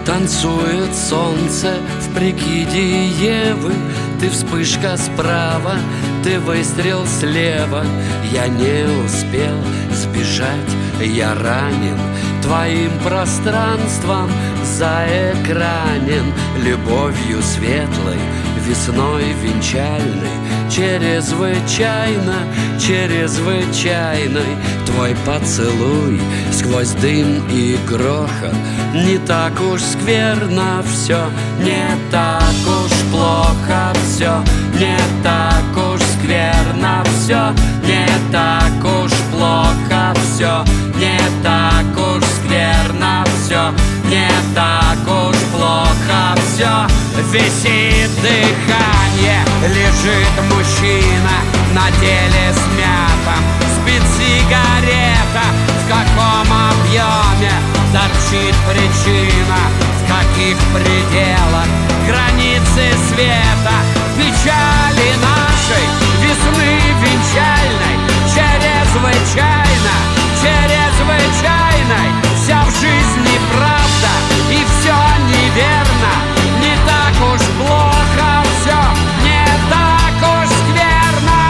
Танцует солнце в прикиде Евы. Ты вспышка справа, ты выстрел слева. Я не успел сбежать, я ранен твоим пространством, заэкранен любовью светлой, весной венчальной. Чрезвычайно, чрезвычайной твой поцелуй сквозь дым и грохот. Не так уж скверно все, не так уж плохо все, не так уж скверно все, не так уж плохо все, не так уж скверно все, не так уж плохо все. Висит дыхание, лежит мужчина на теле смятом, спит сигарета. В каком объеме торчит причина, в каких пределах границы света, печали нашей весны венчальной, чрезвычайно, чрезвычайной. Вся в жизни правда и все неверно, не так уж плохо все, не так уж скверно.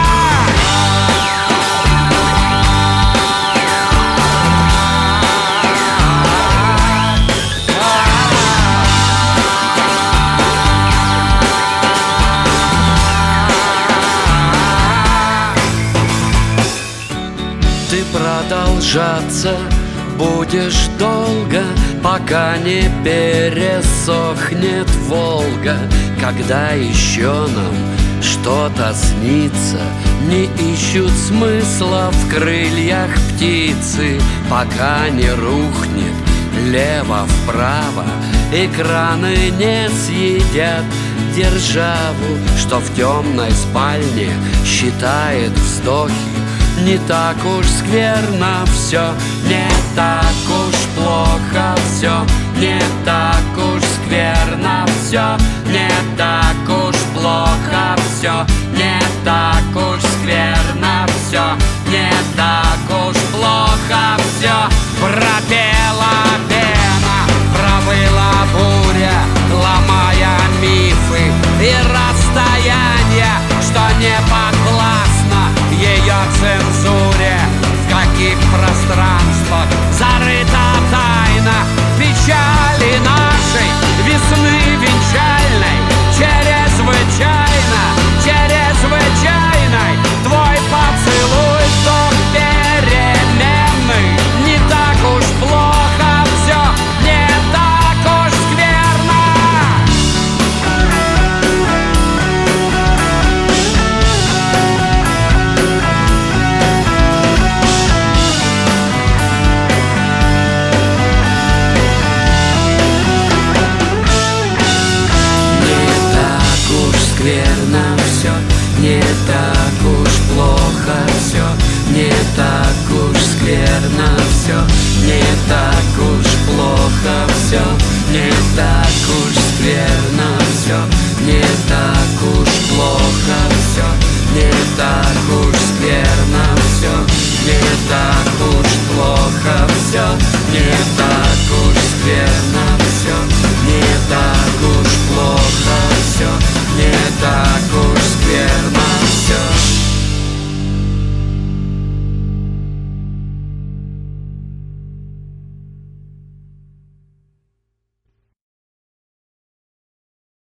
Ты продолжаться будешь долго, пока не пересохнет Волга. Когда еще нам что-то снится, не ищут смысла в крыльях птицы. Пока не рухнет лево-вправо, экраны не съедят державу, что в темной спальне считает вздохи. Не так уж скверно все, не так уж плохо все, не так уж скверно все, не так уж плохо все, не так уж скверно все.